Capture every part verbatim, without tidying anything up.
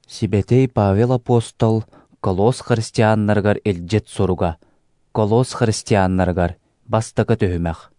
Сибетей Павел Апостол Колос христианнаргар элжет соруга. Колос христианнаргар бастакы төһүмэх.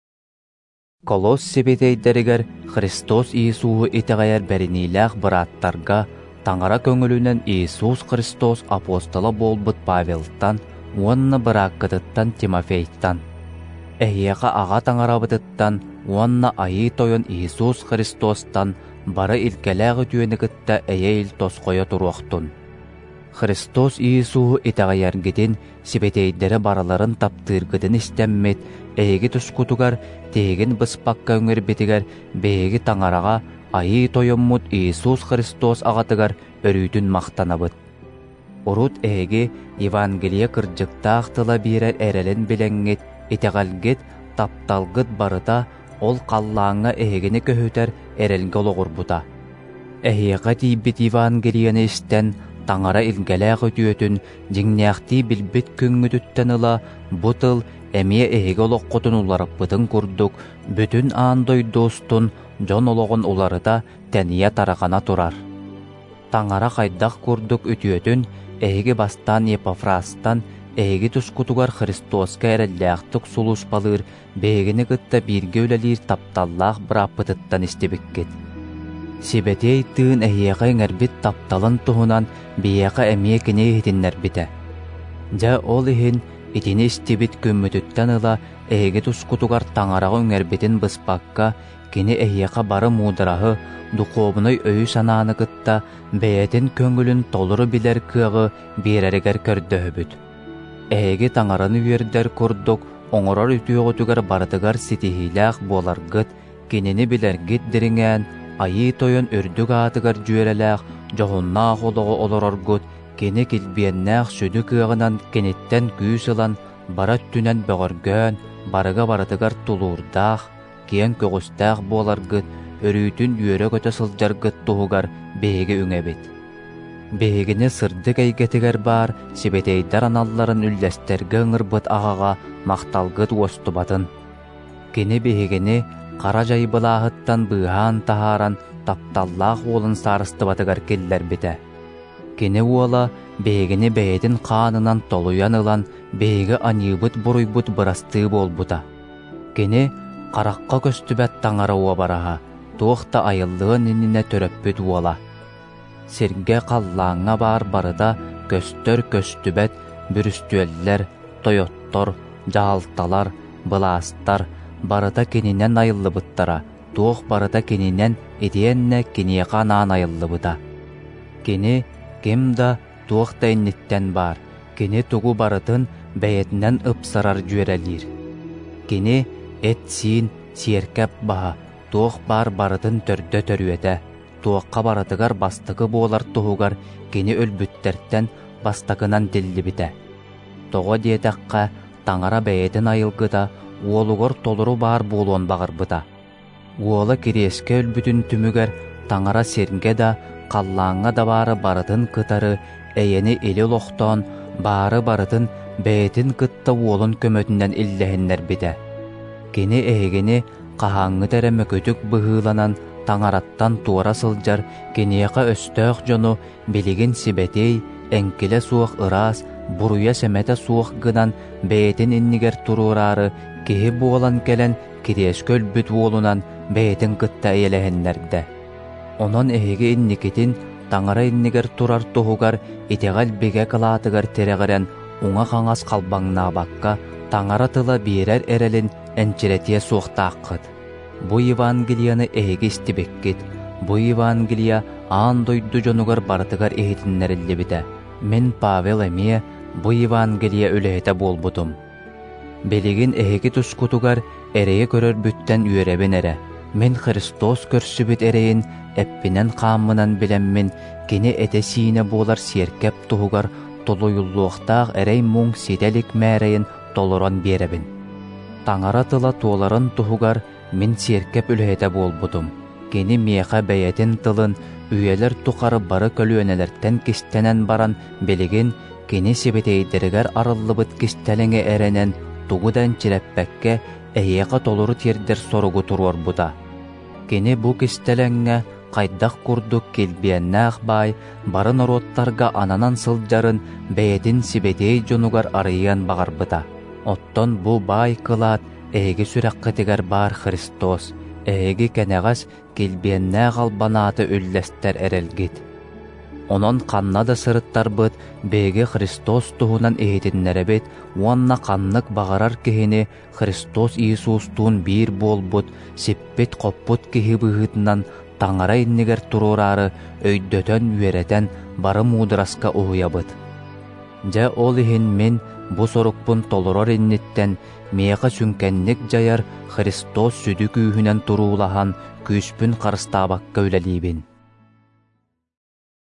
Колос сибетейдеригер Христос Иисуһу итегайар бәринилэх быраттарга таңара көңүлүнен Иисус Христос апостола болбут Павелтан, уонна быраккытыттан Тимофейттан. Эхиэха ага таңарабытыттан, уонна айы тойон Иисус Христостан бары илкелээғы түйенігітті әйел тосқойы тұруақтын. Христос Иисуһу итағайаргетін сибетейдері бараларын таптыргытын істеммет, әйгі тұскутугар тегін бұспаққа өңір бетігер бейгі таңараға айы тойыммут Иисус Христос ағатыгар өрүйтін мақтанабыт. Урут әйгі Евангелие кырджықтақтыла берер әрелін біленгет, итағалгет тапталгыт барыта ол қаллаңа әйгіні көхөтер әрелінгі олығырбута. Әйеға дейбіт Евангелияны істен таңара илгеләғі түйетін жіңнәқті білбіт көңгүдіттен ыла бұтыл әмие әйгі олыққытын уларыппытын күрдік бүтін андой достын жон олығын уларыда тәния тарағана тұрар. Таңара қайдақ күрдік үтүйетін әйгі бастан Епафрастан әйгі тұскутугар Христоска әрелләқтік сұлус балыр бәйгіні күтті бірге өлелер тапталлақ біраппытыттан істебіккет. Сибетей тыын әйеға әңәрбіт тапталын тұхынан бейеға әмие кене етіннер біті. Жа ол ехін етіні істебіт көммүтіттен ыла әйгі тұскутугар таңараға өңәрбітін бұспаққа кене әйеға бары мудырағы дұқобыной өй сананы күтті бәйетін көңілін толыры білер күйіғы берерігер көрді өбіт. Әйгі таңараны үйердер күрдік, оңырар үтіғытігер бардығар сетихиләқ боларгыт, кенені білергет діріңән, айы тойын үрдік атығар жүйереләқ, жоғыннақ олығы олараргыт, кені келбиеннәқ сөді күйіғынан кенеттен күйісілан, барат түнен бөғіргөн, барыға барытығар тулурдақ, кен көғістәқ боларгыт, өрүйтін үйері көті сылжаргыт тұғығар бейгі үңебет. Бейгіне сырдық әйгетігер бар, сибетейдар аналларын үлләстергі ыңырбыт ағаға мақталгыт уостубатын. Кені бейгіне қара жайбылағыттан бұған тахаран тапталлақ олын сарыстыбатығар келлер біті. Кені уола бейгіне бейдің қанынан толуян ылан бейгі анибыт бұруйбыт бұрасты болбыта. Кені қараққа көстүбәт таңара уа бараға, туықта айыллығын иніне төрөппіт уола. Серге қаллаңа бар барыда көстөр көстүбәт, бүрүстүөллер, тойоттор, жағалталар, быластар, барыда кенинен айыллы бұттара, туық барыда кенинен едиенне кенеға наан айыллы бұта. Кені кемда туық дайыннеттен бар, кені тугу барытын бәйетінен ұпсарар жүйерелер. Кені эт сиин сиеркеп баha, туық бар барытын төрді төрүеті. Туаққа баратығар бастығы болар тұғығар кені өлбүттерттен бастығынан делі біті. Тоғы диетаққа таңара бәйетін айылғыда уолуғыр толыру бар болуын бағыр бұта. Уолы кереске өлбүтін түмігер таңара серінге да қаллаңа да бары барытын кытары әйені елі лоқтон бары барытын бәйетін кытта уолын көмөтінен илләхіннер біті. Кені әйгені қағаңы тәрәмі көтік бұғыланан таңараттан туара сылжар кенеяқа өстөөх жону билигин сибетей әңкеле суық ырас буруя сәмәтә суық гынан бәйетін иннигер турурары кеһи буолан келен кириескөл бүт уолунан бәйетін кытта әйеләһеннәрдә. Онон эһиге инникетин таңара иннигер турар туһугар итегал биге кылаатыгар терегерен уңа қаңас қалбаңна бакка таңара тыла биерер эрелин энчеретие суықтааққыт. Бу Евангелияны эһиге истибеккит. Бу Евангелия аан дойду жонугар бартыгар эхитиннерилли бите. Мен Павел эмие бу Евангелия өлэхете болбутум. Белигин эһиге тускутугар эрее көрөр бүттен үйеребин эре. Мен Христос көрсүбүт эреyin эппинен хааммынан билеммин кини эте сиине болар сиеркеп туһугар толуюллуохтаах эрей муң сиделик мээрейин толорон биеребин. Таңара тыла туоларын туһугар мен сиеркеп үлэхете болбутум. Кини миэха бэйэтин тылын үйелер тухары бары көлүөнелерттен кистенен баран белигин кини сибетейдеригер арыллыбыт кистелеңе эренен тугудан чиреппекке эйеқа толуру тирдер соругу туруор бута. Кини бу кистелеңе хайдах курдук келбиэннээх бай, барын ороттарга ананан сылдьарын бэйэтин сибетей дьонугар арыйан бағарбыта. Оттон бу бай кылаат эйги сүрэххитигэр бар Христос, эйги кэнэҕэс келбиэннээх албанааты үллэстэр эрэлгит. Онон ханна да сырыттарбыт, бэйги Христос туһунан эйитиннэребит, уанна ханнык бағарар киһини Христос Иисустуун биир буолбут, сиппит хоппут киһи быһыытынан таҥара иннигэр турурары өйдөтөн үөрэтэн бары муудыраска уһуйабыт. Дьэ ол иһин мин бу сорукпун толорор инниттен миэхэ сүнкэнник дьайар Христос сүдү күүһүнэн туруулаһан күүспүн харыстаабакка үлэлиибин.